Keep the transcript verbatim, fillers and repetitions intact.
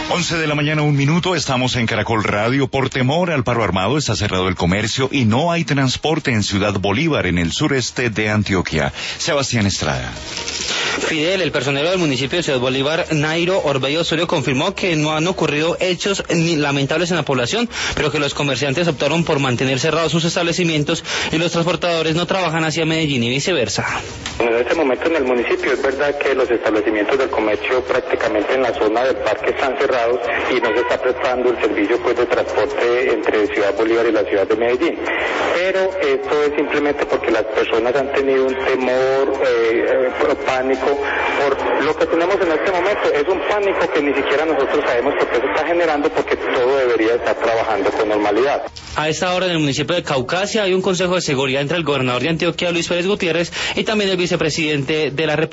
once de la mañana, un minuto, estamos en Caracol Radio. Por temor al paro armado está cerrado el comercio y no hay transporte en Ciudad Bolívar, en el sureste de Antioquia. Sebastián Estrada. Fidel, el personero del municipio de Ciudad Bolívar, Nairo Orbello Osorio, confirmó que no han ocurrido hechos ni lamentables en la población, pero que los comerciantes optaron por mantener cerrados sus establecimientos y los transportadores no trabajan hacia Medellín y viceversa. En este momento en el municipio es verdad que los establecimientos del comercio prácticamente en la zona del parque están cerrados y no se está prestando el servicio pues de transporte entre Ciudad Bolívar y la ciudad de Medellín. Pero esto es simplemente porque las personas han tenido un temor, eh, eh, pánico. Por lo que tenemos en este momento es un pánico que ni siquiera nosotros sabemos por qué se está generando, porque todo debería estar trabajando con normalidad. A esta hora en el municipio de Caucasia hay un consejo de seguridad entre el gobernador de Antioquia, Luis Pérez Gutiérrez, y también el vicepresidente de la República.